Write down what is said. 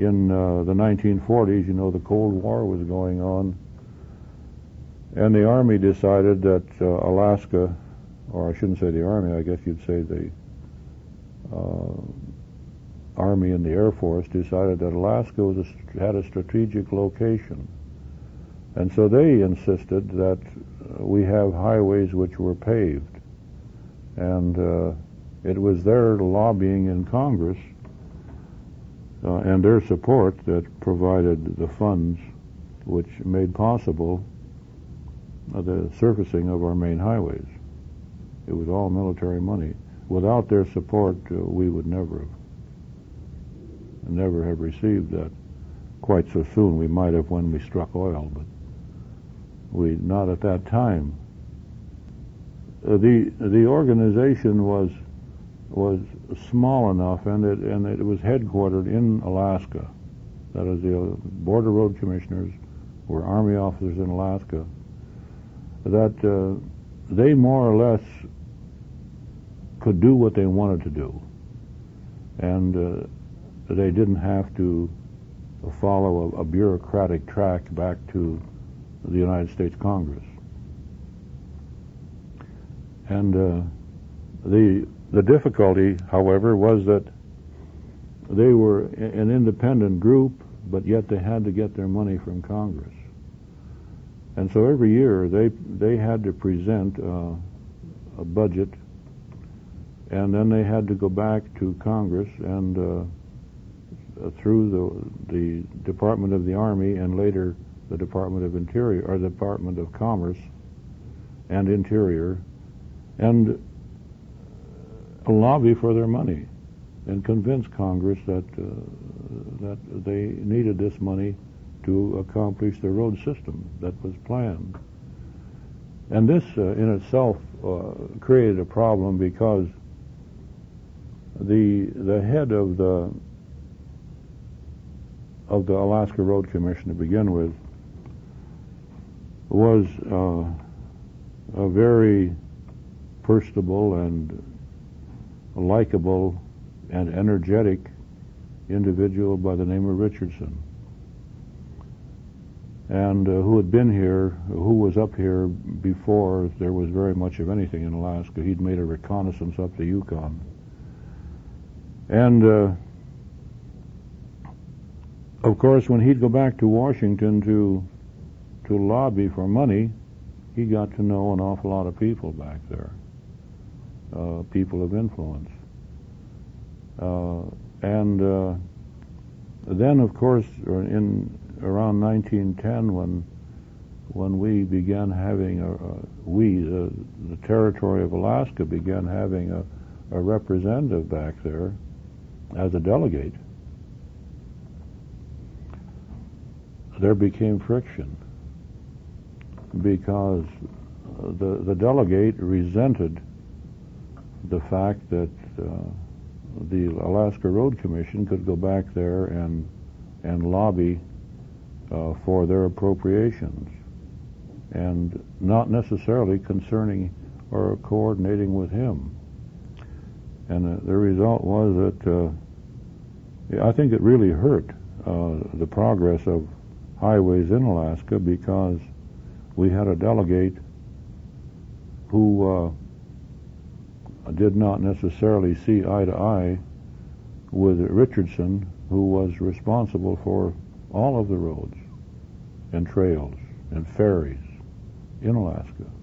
in the 1940s, you know, the Cold War was going on, and the Army decided that Alaska, or I shouldn't say the Army, I guess you'd say the Army and the Air Force decided that Alaska had a strategic location. And so they insisted that we have highways which were paved. And it was their lobbying in Congress and their support that provided the funds which made possible the surfacing of our main highways. It was all military money. Without their support, we would never have received that quite so soon. We might have when we struck oil, but we not at that time. The organization was small enough, and it was headquartered in Alaska. That is, the Border Road Commissioners were Army officers in Alaska. That they more or less could do what they wanted to do, and they didn't have to follow a bureaucratic track back to the United States Congress. And the difficulty, however, was that they were an independent group, but yet they had to get their money from Congress. And so every year they had to present a budget, and then they had to go back to Congress and through the Department of the Army and later the Department of Interior, or the Department of Commerce and Interior, and lobby for their money and convince Congress that they needed this money to accomplish the road system that was planned. And this in itself created a problem, because the head of the Alaska Road Commission to begin with was a very personable and likable and energetic individual by the name of Richardson, and who had been here, who was up here before there was very much of anything in Alaska. He'd made a reconnaissance up the Yukon. And of course, when he'd go back to Washington to lobby for money, he got to know an awful lot of people back there, people of influence. And then, of course, in around 1910, when we began having the territory of Alaska began having a representative back there as a delegate, there became friction, because the delegate resented the fact that the Alaska Road Commission could go back there and lobby for their appropriations, and not necessarily concerning or coordinating with him. And the result was that I think it really hurt the progress of highways in Alaska, because we had a delegate who did not necessarily see eye to eye with Richardson, who was responsible for all of the roads and trails and ferries in Alaska.